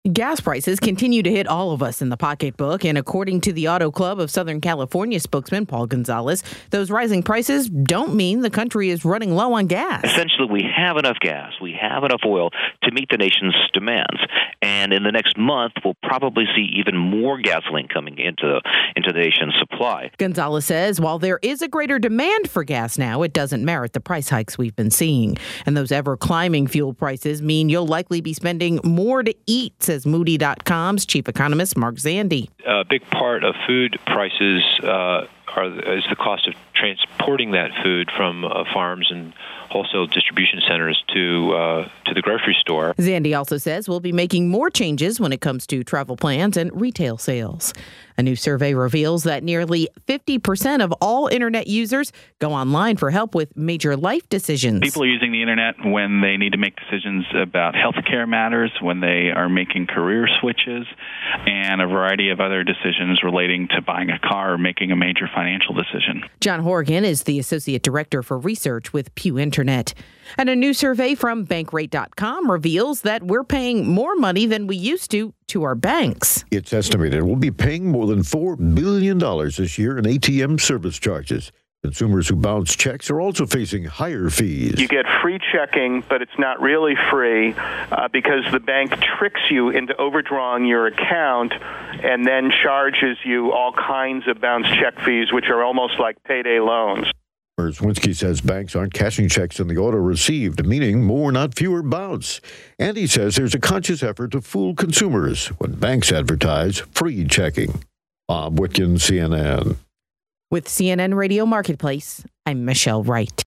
Gas prices continue to hit all of us in the pocketbook, and according to the Auto Club of Southern California spokesman Paul Gonzalez, those rising prices don't mean the country is running low on gas. Essentially, we have enough gas, we have enough oil to meet the nation's demands, and in the next month, we'll probably see even more gasoline coming into the nation's supply. Gonzalez says while there is a greater demand for gas now, it doesn't merit the price hikes we've been seeing. And those ever-climbing fuel prices mean you'll likely be spending more to eat, says Moody.com's chief economist Mark Zandi. A big part of food prices is the cost of transporting that food from farms and wholesale distribution centers to the grocery store. Zandi also says we'll be making more changes when it comes to travel plans and retail sales. A new survey reveals that nearly 50% of all Internet users go online for help with major life decisions. People are using the Internet when they need to make decisions about healthcare matters, when they are making career switches, and a variety of other decisions relating to buying a car or making a major financial decision. John Horgan is the Associate Director for Research with Pew Internet. And a new survey from Bankrate.com reveals that we're paying more money than we used to our banks. It's estimated we'll be paying more than $4 billion this year in ATM service charges. Consumers who bounce checks are also facing higher fees. You get free checking, but it's not really free because the bank tricks you into overdrawing your account and then charges you all kinds of bounce check fees, which are almost like payday loans. Zwinski says banks aren't cashing checks in the auto received, meaning more, not fewer, bounce. And he says there's a conscious effort to fool consumers when banks advertise free checking. Bob Wittgen, CNN. With CNN Radio Marketplace, I'm Michelle Wright.